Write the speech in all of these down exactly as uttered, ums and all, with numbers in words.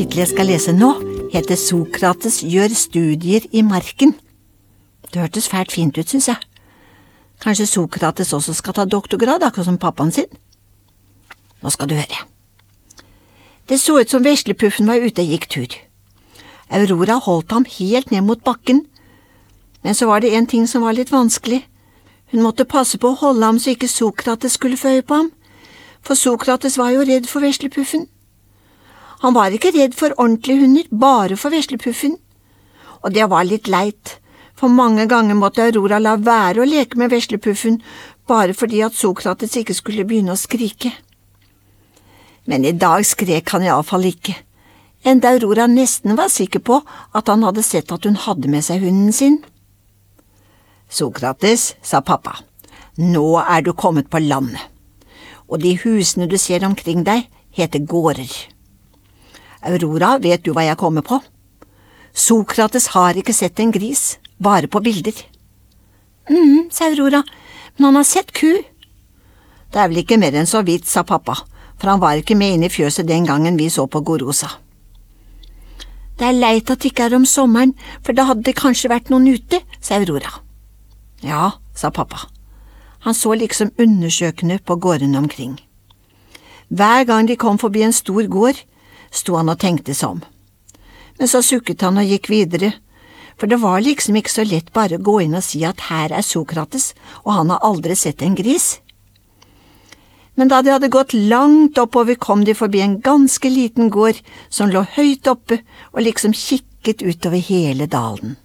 kapitlet jeg skal lese nå, heter Sokrates gjør studier i marken. Det hørtes fælt fint ut, synes jeg. Kanskje Sokrates også skal ta doktorgrad, akkurat som pappaen sin? Nå skal du høre. Det så ut som veslepuffen var ute og gikk tur. Aurora holdt ham helt ned mot bakken, men så var det en ting som var litt vanskelig. Hun måtte passe på å holde ham så ikke Sokrates skulle få øye på ham, for Sokrates var jo redd for veslepuffen. Han var ikke redd for ordentlige hunder, bare for veslepuffen. Og det var litt leit, for mange ganger måtte Aurora la være å leke med veslepuffen, bare fordi at Sokrates ikke skulle begynne å skrike. Men i dag skrek han i alle fall ikke, enda Aurora nesten var sikker på at han hadde sett at hun hadde med seg hunden sin. Sokrates, sa pappa, nå er du kommet på landet, og de husene du ser omkring deg heter gårder. Aurora, vet du hva jeg kommer på? Sokrates har ikke sett en gris, bare på bilder. Mhm, sa Aurora, men han har sett ku. Det er vel ikke mer enn så vidt, sa pappa, for han var ikke med inn i fjøset den gangen vi så på Gorosa. Det er leit at det ikke er om sommeren, for da hadde det kanskje vært noen ute, sa Aurora. Ja, sa pappa. Han så liksom undersøkende på gårdene omkring. Hver gang de kom forbi en stor gård, sto han og tenkte seg om. Men så sukket han og gikk videre, for det var liksom ikke så lett bare å gå inn og si at her er Sokrates, og han har aldri sett en gris. Men da de hadde gått langt oppover, kom de forbi en ganske liten gård som lå høyt oppe og liksom kikket utover hele dalen.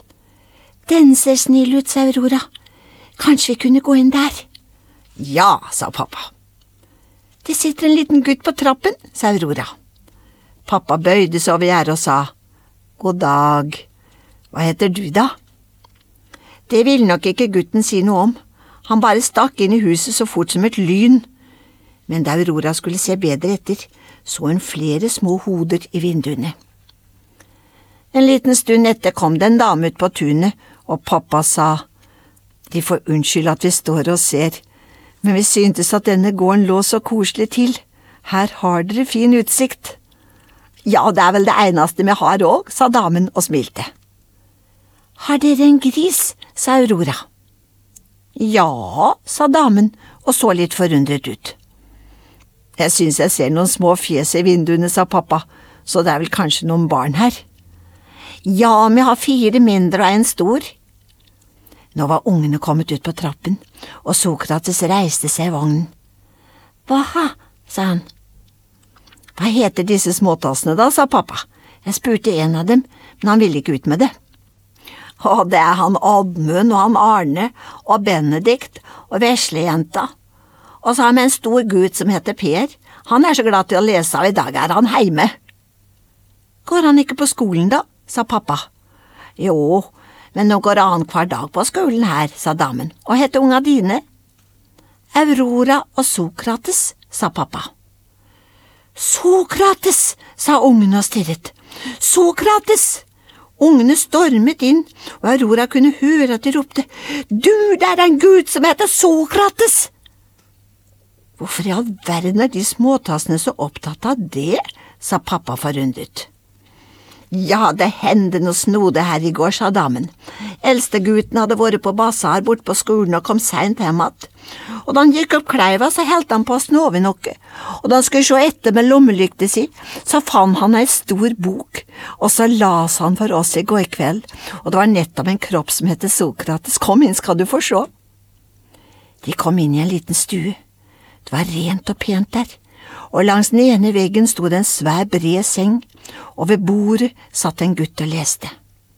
Den ser snill ut, sa Aurora. Kanskje vi kunne gå inn der? Ja, sa pappa. Det sitter en liten gutt på trappen, sa Aurora. Pappa bøyde seg over gjerdet og sa, God dag, hva heter du da? Det ville nok ikke gutten si noe om. Han bare stakk inn i huset så fort som et lyn. Men da Aurora skulle se bedre etter, så hun flere små hoder i vinduene. En liten stund etter kom det en dame ut på tunet, og pappa sa, De får unnskylde at vi står og ser, men vi syntes at denne gården lå så koselig til. Her har dere fin utsikt. Ja, det er vel det eneste vi har òg, sa damen og smilte. Har dere en gris, sa Aurora. Ja, sa damen og så litt forundret ut. Jeg synes jeg ser noen små fjes i vinduene, sa pappa, så det er vel kanskje noen barn her. Ja, vi har fire mindre og en stor. Nå var ungene kommet ut på trappen, og Sokrates reiste seg i vognen. Hva, sa han. Hva heter disse småtassene da, sa pappa. Jeg spurte en av dem, men han ville ikke ut med det. Å, det er han Oddmund og han Arne og Benedikt og veslejenta. Og så har vi en stor gutt som heter Per. Han er så glad til å lese, og i dag er han heime. Går han ikke på skolen da, sa pappa. Jo, men nå går han hver dag på skolen her, sa damen. Og heter unga dine? Aurora og Sokrates, sa pappa. Sokrates, sa ungene og stirret. Sokrates! Ungene stormet inn, og Aurora kunne høre at de ropte, Du, det er en gutt som heter Sokrates! Hvorfor i all verden er de småtassene så opptatt av det, sa pappa forundret. Ja, det hendte noe snode her i går, sa damen. Eldstegutten hadde vært på basar bort på skolen og kom sent hjem att. Og da han gikk opp kleiva, så helt han på å snove noe. Og da han skulle se etter med lommelykte si, så fann han en stor bok, og så las han for oss i går kveld, og det var nettopp en kropp som heter Sokrates. Kom inn, skal du få se. De kom inn i en liten stue. Det var rent og pent der, og langs den ene veggen stod en svær bred seng, og ved bordet satt en gutt og leste.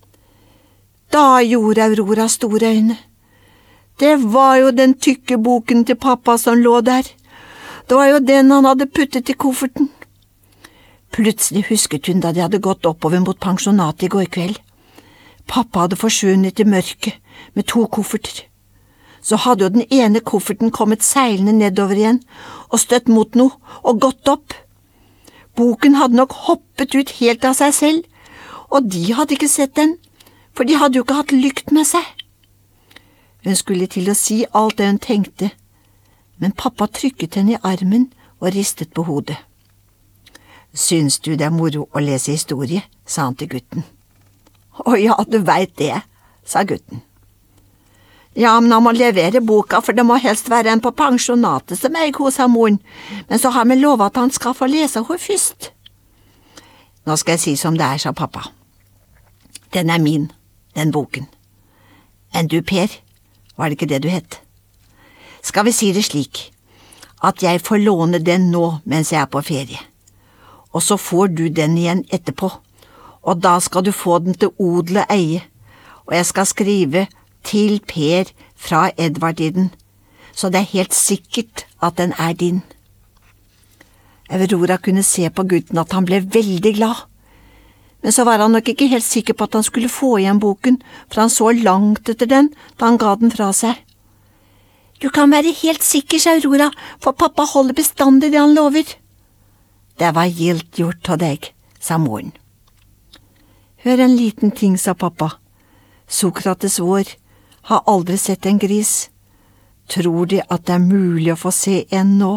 Da gjorde Aurora store øyne. Det var jo den tykke boken til pappa som lå der. Det var jo den han hadde puttet i kofferten. Plutselig husket hun da de hadde gått oppover mot pensjonatet i går kveld. Pappa hadde forsvunnet i mørket med to kofferter. Så hadde jo den ene kofferten kommet seilende nedover igjen og støtt mot noe og gått opp. Boken hadde nok hoppet ut helt av seg selv, og de hadde ikke sett den, for de hadde jo ikke hatt lykt med seg. Hun skulle til å si alt det hun tenkte, men pappa trykket henne i armen og ristet på hodet. Syns du det er moro å lese historie, sa han til gutten. Å ja, du vet det, sa gutten. Ja, men han må levere boka, for det må helst være en på pensjonatet som jeg hos moren, men så har vi lovet at han skal få lese henne først. Nå skal jeg si som det er, sa pappa. Den er min, den boken. Enn du, Per, var det ikke det du het? Skal vi si det slik, at jeg får låne den nå mens jeg er på ferie, og så får du den igjen etterpå, og da skal du få den til odel og eie, og jeg skal skrive til Per fra Edvard i den, så det er helt sikkert at den er din. Aurora kunne se på gutten at han ble veldig glad, men så var han nok ikke helt sikker på at han skulle få igjen boken, for han så langt etter den da han ga den fra seg. Du kan være helt sikker, sa Aurora, for pappa holder bestandig det han lover. Det var gildt gjort av deg, sa moren. Hør en liten ting, sa pappa. Sokrates vår har aldri sett en gris. Tror de at det er mulig å få se en nå?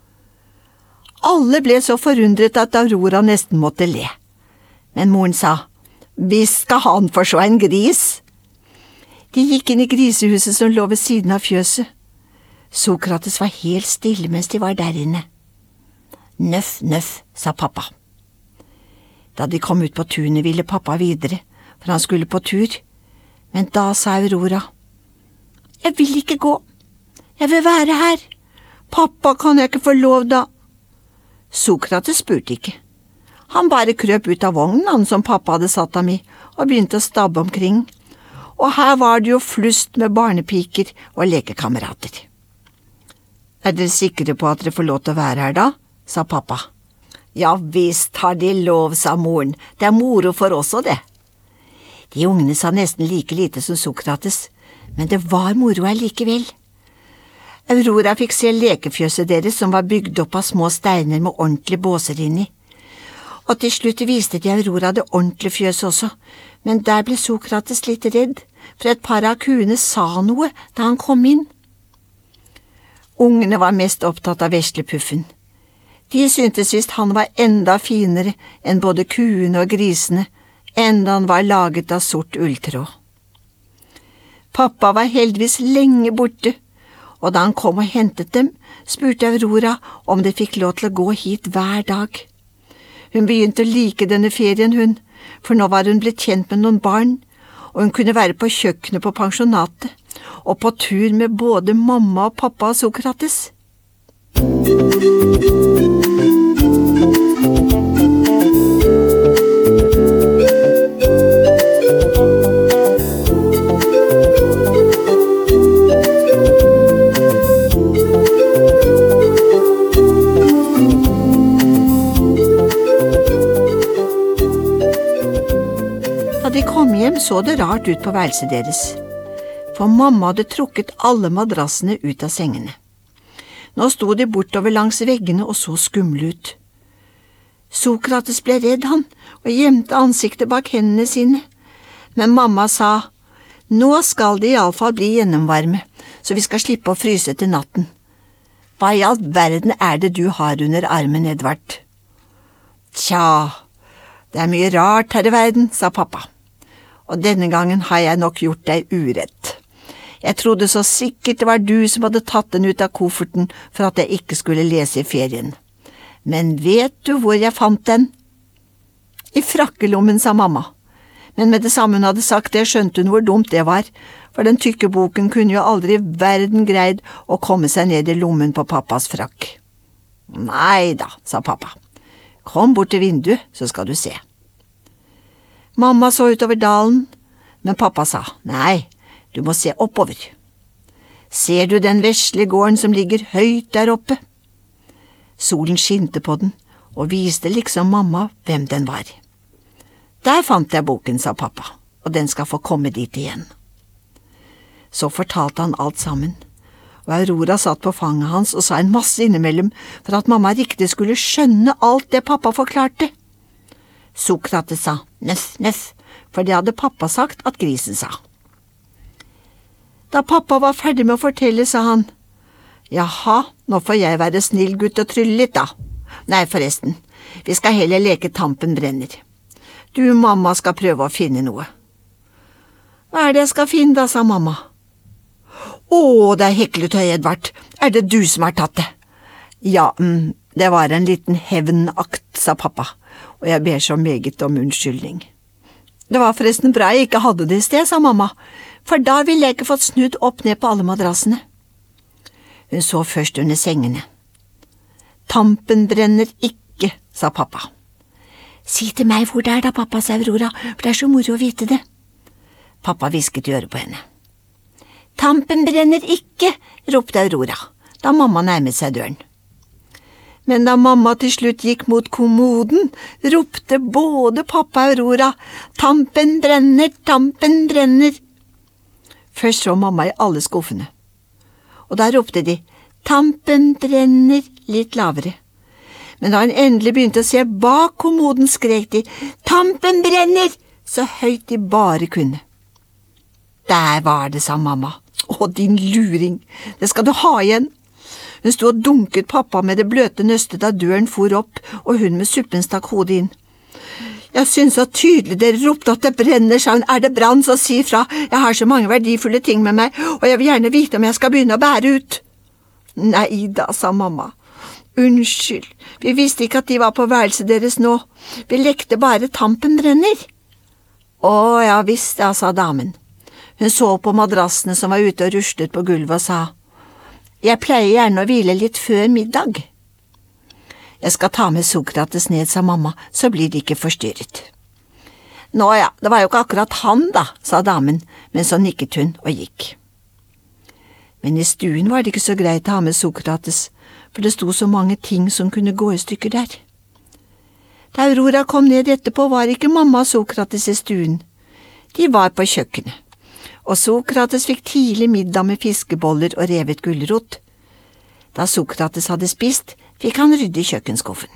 Alle ble så forundret at Aurora nesten måtte le. Men moren sa, visst skal han få se en gris. De gikk inn i grisehuset som lå ved siden av fjøset. Sokrates var helt stille mens de var der inne. Nøff, nøff, sa pappa. Da de kom ut på tunet ville pappa videre, for han skulle på tur. Men da sa Aurora, jeg vil ikke gå, jeg vil være her. Pappa, kan jeg ikke få lov da? Sokrates spurte ikke. Han bare krøp ut av vognen han som pappa hadde satt ham i, og begynte å stabbe omkring. Og her var det jo flust med barnepiker og lekekamerater. Er dere sikre på at dere får lov til å være her da? Sa pappa. Ja visst har de lov, sa moren. Det er moro for oss og det. De ungene sa nesten like lite som Sokrates, men det var moro allikevel. Aurora fikk se lekefjøset deres som var bygd opp av små steiner med ordentlige båser inni. Og til slutt viste de Aurora det ordentlige fjøset også, men der ble Sokrates litt redd, for et par av kuene sa noe da han kom inn. Ungene var mest opptatt av veslepuffen. De syntes visst han var enda finere enn både kuene og grisene, enda han var laget av sort ulltråd. Pappa var heldigvis lenge borte, og da han kom og hentet dem, spurte Aurora om de fikk lov til å gå hit hver dag. Hun begynte å like denne ferien, hun, for nå var hun blitt kjent med noen barn, og hun kunne være på kjøkkenet på pensjonatet, og på tur med både mamma og pappa og Sokrates. Da de kom hjem så det rart ut på værelset deres, for mamma hadde trukket alle madrassene ut av sengene. Nå sto de bortover langs veggene og så skumle ut. Sokrates ble redd han, og gjemte ansiktet bak hendene sine, men mamma sa, nå skal det i alle fall bli gjennomvarme, så vi skal slippe å fryse til natten. Hva i all verden er det du har under armen, Edvard? Tja, det er mye rart her i verden, sa pappa, og denne gangen har jeg nok gjort deg urett. Jeg trodde så sikkert det var du som hadde tatt den ut av kofferten for at jeg ikke skulle lese i ferien. Men vet du hvor jeg fant den? I frakkelommen, sa mamma. Men med det samme hun hadde sagt det, skjønte hun hvor dumt det var, for den tykke boken kunne jo aldri i verden greid å komme seg ned i lommen på pappas frakk. Nei da, sa pappa. Kom bort til vinduet, så skal du se. Mamma så utover dalen, men pappa sa, nei, du må se oppover. Ser du den vesle gården som ligger høyt der oppe? Solen skinte på den, og viste liksom mamma hvem den var. Der fant jeg boken, sa pappa, og den skal få komme dit igjen. Så fortalte han alt sammen, og Aurora satt på fanget hans og sa en masse innimellom for at mamma riktig skulle skjønne alt det pappa forklarte. Sokrates sa nøff, nøff, for det hadde pappa sagt at grisen sa. Da pappa var ferdig med å fortelle, sa han, jaha, nå får jeg være snill gutt og trylle litt da. Nei, forresten, Vi skal heller leke Tampen brenner. Du, mamma, skal prøve å finne noe. Hva er det jeg skal finne da, sa mamma. Å, det er hekletøy, Edvard. Er det du som har tatt det? Ja, mm, det var en liten hevnakt, sa pappa, og jeg ber så meget om unnskyldning. Det var forresten bra jeg ikke hadde det i sted, sa mamma, for da ville jeg ikke fått snudd opp ned på alle madrassene. Hun så først under sengene. Tampen brenner ikke, sa pappa. Si til meg hvor det er da, pappa, sa Aurora, for det er så moro å vite det. Pappa hvisket i øret på henne. Tampen brenner ikke, ropte Aurora, da mamma nærmet seg døren. Men da mamma til slutt gikk mot kommoden, ropte både pappa og Aurora, Tampen brenner, tampen brenner. Først så mamma i alle skuffene, og da ropte de, Tampen brenner, litt lavere. Men da hun endelig begynte å se bak kommoden, skrek de, Tampen brenner, så høyt de bare kunne. Der var det, sa mamma. Å, din luring, det skal du ha igjen. Hun stod og dunket pappa med det bløte nøstet da døren for opp, og hun med suppen stakk hodet inn. Jeg synes så tydelig dere ropte at det brenner, sa hun. Er det brann, så si fra. Jeg har så mange verdifulle ting med meg, og jeg vil gjerne vite om jeg skal begynne å bære ut. Nei da, sa mamma. Unnskyld, vi visste ikke at de var på værelset deres nå. Vi lekte bare Tampen brenner. Å, ja visst, ja, sa damen. Hun så på madrassene som var ute og ruslet på gulvet og sa, jeg pleier gjerne å hvile litt før middag. Jeg skal ta med Sokrates ned, sa mamma, så blir de ikke forstyrret. Nå ja, det var jo ikke akkurat han da, sa damen, men så nikket hun og gikk. Men i stuen var det ikke så greit å ha med Sokrates, for det sto så mange ting som kunne gå i stykker der. Da Aurora kom ned etterpå, var ikke mamma og Sokrates i stuen. De var på kjøkkenet. Og Sokrates fikk tidlig middag med fiskeboller og revet gulrot. Da Sokrates hadde spist, fikk han rydde i kjøkkenskuffen.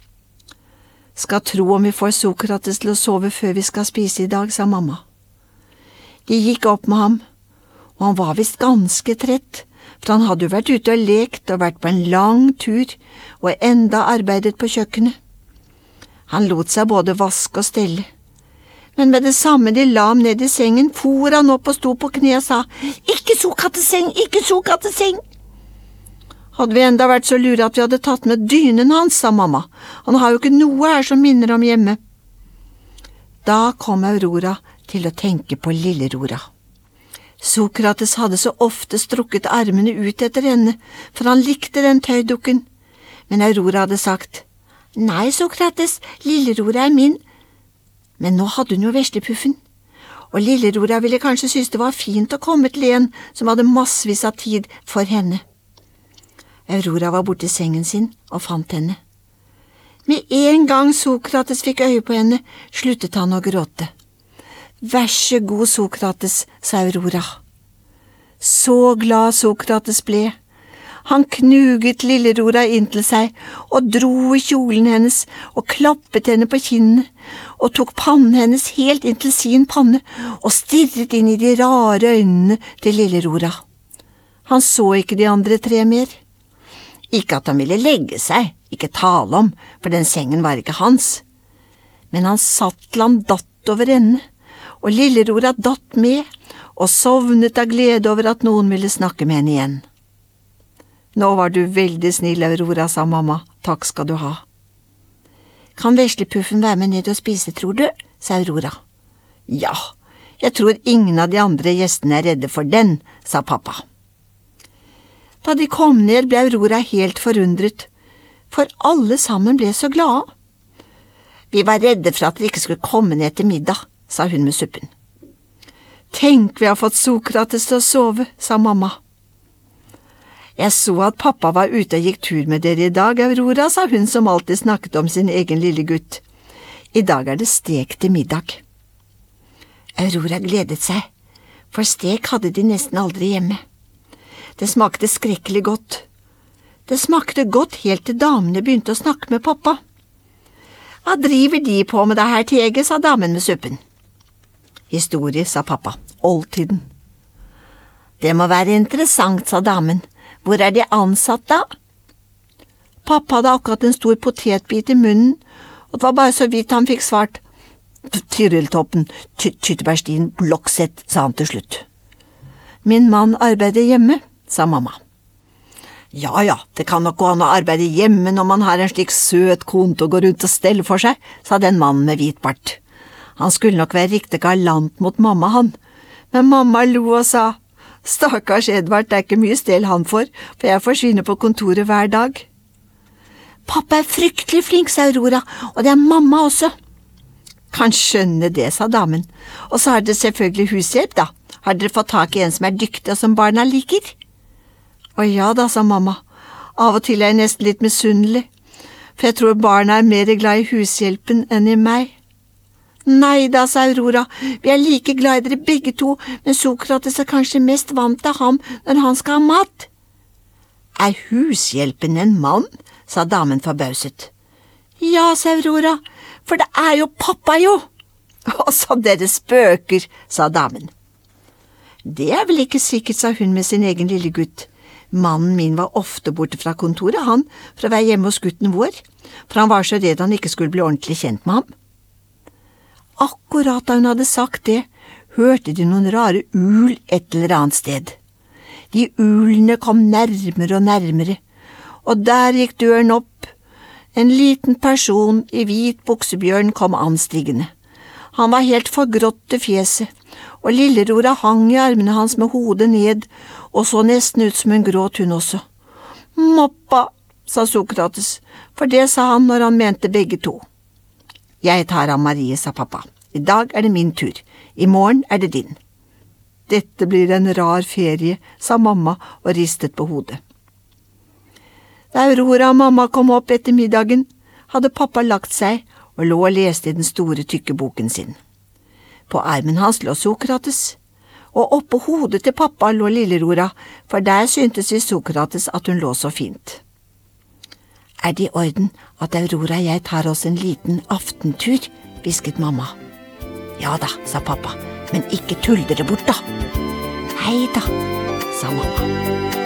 Skal tro om vi får Sokrates til å sove før vi skal spise i dag, sa mamma. De gikk opp med ham, og han var visst ganske trett, for han hadde jo vært ute og lekt og vært på en lang tur, og enda arbeidet på kjøkkenet. Han lot seg både vaske og stelle. Men med det samme de la ham ned i sengen, for han opp og sto på kne og sa, «Ikke Sokrates-seng, ikke Sokrates-seng!» Hadde vi enda vært så lure at vi hadde tatt med dynen hans, sa mamma. Han har jo ikke noe her som minner om hjemme. Da kom Aurora til å tenke på Lille-Rora. Sokrates hadde så ofte strukket armene ut etter henne, for han likte den tøydukken. Men Aurora hadde sagt, «Nei, Sokrates, Lille-Rora er min.» Men nå hadde hun jo veslepuffen, og Lille-Rora ville kanskje synes det var fint å komme til en som hadde massevis av tid for henne. Aurora var borte i sengen sin og fant henne. Med en gang Sokrates fikk øye på henne, sluttet han å gråte. Vær så god, Sokrates, sa Aurora. Så glad Sokrates ble. Han knuget Lille-Rora inn til seg og dro i kjolen hennes og klappet henne på kinnet og tok pannen hennes helt inn til sin panne og stirret inn i de rare øynene til Lille-Rora. Han så ikke de andre tre mer. Ikke at han ville legge seg, ikke tale om, for den sengen var ikke hans. Men han satt til han datt over ende, og Lille-Rora datt med og sovnet av glede over at noen ville snakke med henne igjen. Nå var du veldig snill, Aurora, sa mamma. Takk skal du ha. Kan veslepuffen være med ned og spise, tror du? Sa Aurora. Ja, jeg tror ingen av de andre gjestene er redde for den, sa pappa. Da de kom ned, ble Aurora helt forundret, for alle sammen ble så glade. Vi var redde for at dere ikke skulle komme ned til middag, sa hun med suppen. Tenk, vi har fått Sokrates til å sove, sa mamma. Jeg så at pappa var ute og gikk tur med dere i dag, Aurora, sa hun som alltid snakket om sin egen lille gutt. I dag er det stek til middag. Aurora gledet seg, for stek hadde de nesten aldri hjemme. Det smakte skrekkelig godt. Det smakte godt helt til damene begynte å snakke med pappa. Hva driver de på med det her teget, sa damen med suppen. Historie, sa pappa, oldtiden. Det må være interessant, sa damen. Hvor er de ansatt da? Pappa hadde akkurat en stor potetbit i munnen, og det var bare så vidt han fikk svart. Tyrilltoppen, tyttebærstien, blokksett, sa han til slutt. Min mann arbeider hjemme, sa mamma. Ja, ja, det kan nok gå an å arbeide hjemme når man har en slik søt kone til å gå rundt og stelle for seg, sa den mannen med hvit bart. Han skulle nok være riktig galant mot mamma, han, men mamma lo og sa, stakkars Edvard, det er ikke mye stel han får, for jeg forsvinner på kontoret hver dag. Pappa er fryktelig flink, sa Aurora, og det er mamma også. Kan skjønne det, sa damen, og så har dere selvfølgelig hushjelp, da. Har dere fått tak i en som er dyktig og som barna liker? Å ja da, sa mamma, av og til er jeg nesten litt misunnelig, for jeg tror barna er mer glad i hushjelpen enn i meg. Nei da, sa Aurora, vi er like glad i dere begge to, men Sokrates er kanskje mest vant til ham når han skal ha mat. Er hushjelpen en mann? Sa damen forbauset. Ja, sa Aurora, for det er jo pappa jo. Å, som dere spøker, sa damen. Det er vel ikke sikkert, sa hun med sin egen lille gutt. Mannen min var ofte borte fra kontoret, han, for å være hjemme hos gutten vår, for han var så redd han ikke skulle bli ordentlig kjent med ham. Akkurat da hun hadde sagt det, hørte de noen rare ul et eller annet sted. De ulene kom nærmere og nærmere, og der gikk døren opp. En liten person i hvit buksebjørn kom anstigende. Han var helt forgrått i fjeset, og Lillerora hang i armene hans med hodet ned, og så nesten ut som hun gråt hun også. Moppa, sa Sokrates, for det sa han når han mente begge to. Jeg tar av Marie, sa pappa. I dag er det min tur. I morgen er det din. Dette blir en rar ferie, sa mamma og ristet på hodet. Da Aurora og mamma kom opp etter middagen, hadde pappa lagt seg og lå og leste i den store tykke boken sin. På armen hans lå Sokrates, og oppå hodet til pappa lå Lillerora, for der syntes vi Sokrates at hun lå så fint. Er det i orden at Aurora og jeg tar oss en liten aftentur, hvisket mamma. Ja da, sa pappa, men ikke tull dere bort da. Hei da, sa mamma.